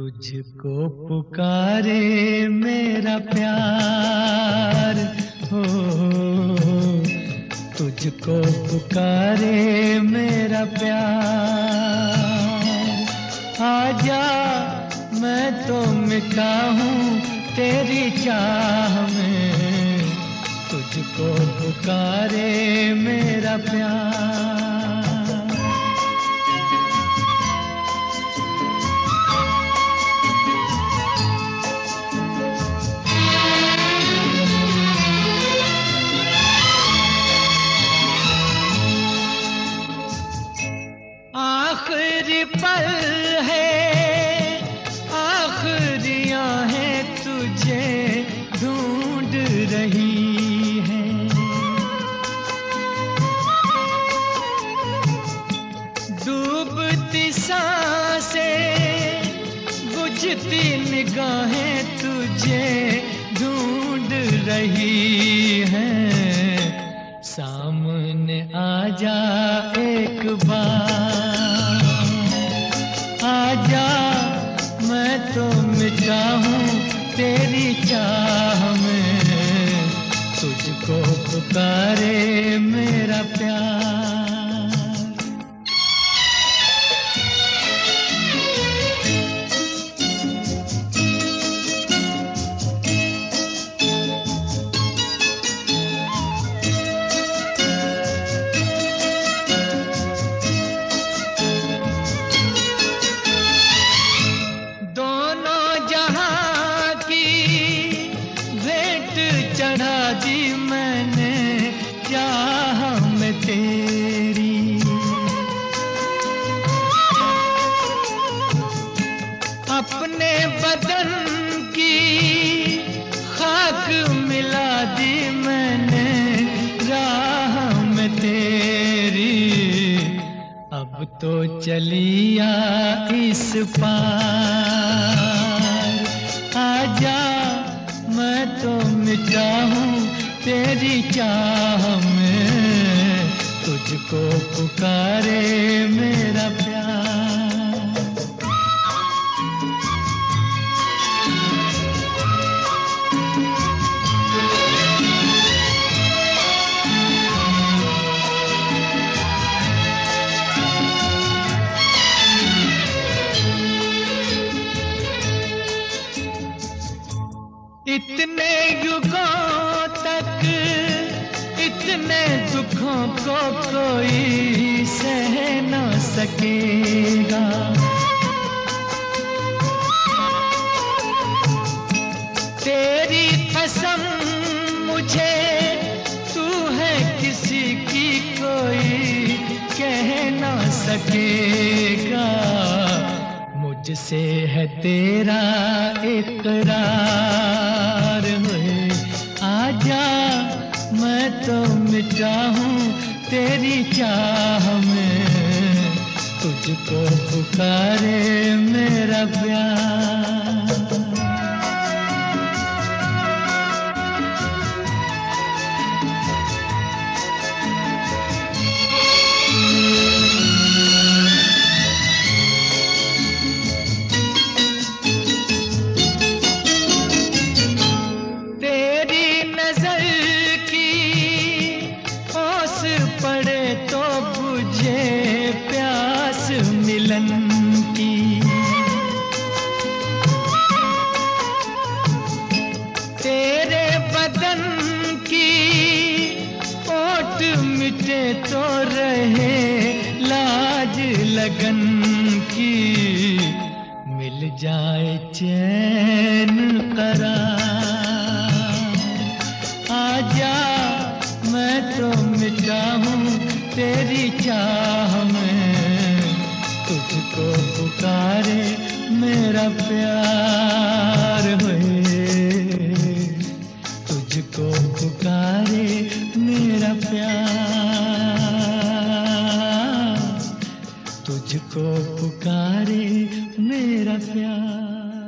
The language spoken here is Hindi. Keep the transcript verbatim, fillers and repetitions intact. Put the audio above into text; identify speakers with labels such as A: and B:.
A: तुझको पुकारे मेरा प्यार हो, तुझको पुकारे मेरा प्यार। आजा मैं तो मिटा हूँ तेरी चाह में, तुझको पुकारे मेरा प्यार। आखिरी पल है, आखिरियां हैं तुझे ढूंढ रही हैं। डूबती सांसें, बुझती निगाहें तुझे ढूंढ रही हैं। सामने आजा एक बार, आजा मैं तो मिटा हूँ तेरी चाह में, तुझको पुकारे मेरा प्यार। चढ़ा दी मैंने चाह में तेरी, अपने बदन की खाक मिला दी मैंने राह में तेरी। अब तो चलिया इस पार, आजा मैं तो मिटा हूँ तेरी चाह में, तुझको पुकारे मेरा प्यार। इतने युगों तक इतने दुखों को कोई सह न सकेगा। तेरी कसम मुझे तू है किसी की कोई कह न सकेगा। मुझसे है तेरा इकरार है, आजा मैं तो मिटा हूँ तेरी चाह में, तुझको पुकारे मेरा प्यार। पड़े तो बुझे प्यास मिलन की, तेरे बदन की ओट मिटे तो रहे लाज लगन की। मिल जाए चैन करार, आजा मैं तो मिटा हूँ तेरी चाह में, तुझको पुकारे मेरा प्यार है, तुझको पुकारे मेरा प्यार, तुझको पुकारे मेरा प्यार।